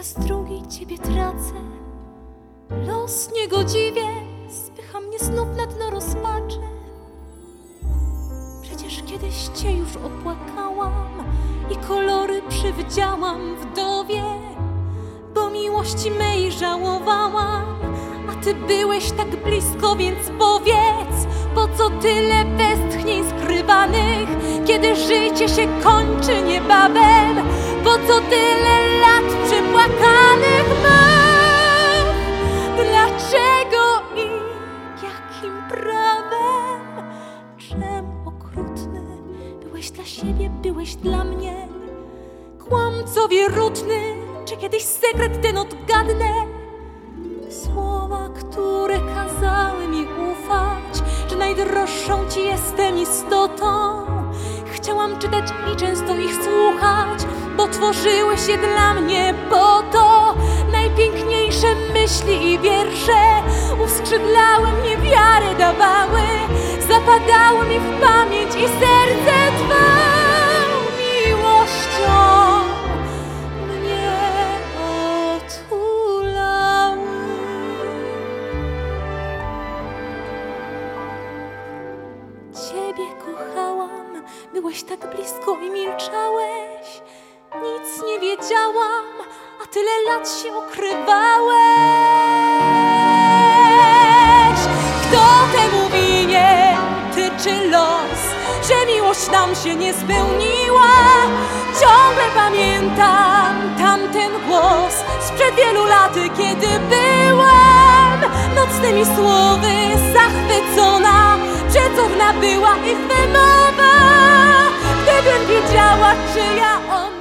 raz drugi ciebie tracę. Los niegodziwie spycha mnie znów na dno rozpaczy. Przecież kiedyś cię już opłakałam i kolory przywdziałam wdowie, bo miłości mej żałowałam, a ty byłeś tak blisko, więc powiedz, po co tyle westchnień skrywanych, kiedy życie się kończy niebawem? Po co tyle lat przepłakanych mych? Dlaczego i jakim prawem? Czemu okrutny byłeś dla siebie, byłeś dla mnie? Kłamco wierutny, czy kiedyś sekret ten odgadnę? Słowa, które kazały mi ufać, że najdroższą ci jestem istotą. Chciałam czytać i często ich słuchać, bo tworzyły się dla mnie po to. Najpiękniejsze myśli i wiersze uskrzydlały mnie, wiarę dawały, zapadały mi w pamięć i serce twą miłością mnie otulały. Ciebie kochałam, byłeś tak blisko i milczałeś. Nic nie wiedziałam, a tyle lat się ukrywałeś. Kto temu winien, ty czy los, że miłość nam się nie spełniła? Ciągle pamiętam tamten głos sprzed wielu lat, kiedy byłam nocnymi słowy zachwycona. Przecudna była ich wymowa, gdybym wiedziała, czyja ona